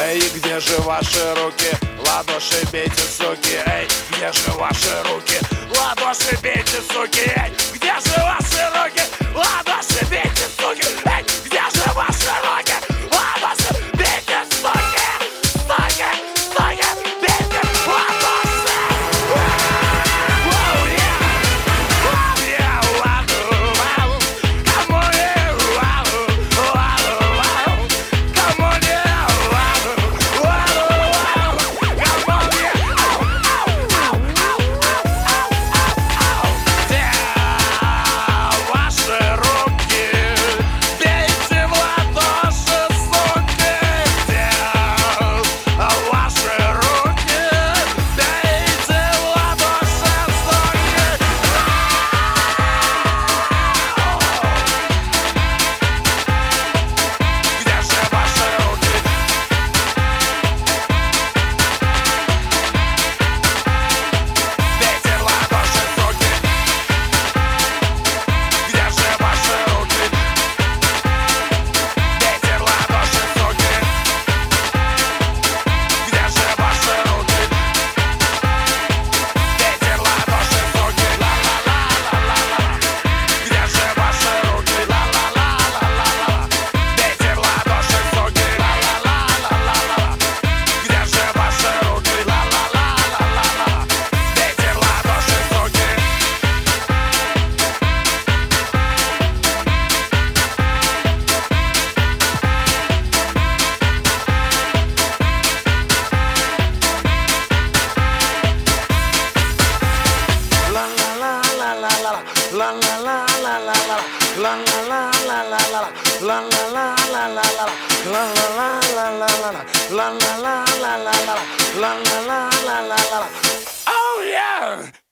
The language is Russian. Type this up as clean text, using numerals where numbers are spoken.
Эй, где же ваши руки? Ладоши бейте, суки. Эй, где же ваши руки? Ладоши бейте, суки. Эй, где же ваши руки? Ладоши бейте, суки. Эй, где же ваши руки? Ладоши бейте, суки. Суки, суки, бейте ладоши. Оу, yeah. Оу, yeah. Вау, вау. Come on, yeah. Вау, вау, вау. Come on, yeah. Вау, вау, вау. Come on, yeah. Ау, ау, ау. Где ваши руки? Бейте в ладоши, суки. Где ваши руки? Бейте в ладоши, суки. Где же ваши руки? Бейте в ладоши, суки. Где же ваши руки? Бейте в ладоши, суки. Где же ваши руки? Бейте в ладоши, суки. Ла-ла-ла-ла-ла-ла. Где же ваши руки? Ла-ла-ла-ла-ла-ла. Бейте в ладоши, суки. Ла-ла-ла-ла-ла-ла. Где же ваши руки? Ла-ла-ла-ла-ла-ла. Бейте в ладоши, суки. Oh yeah!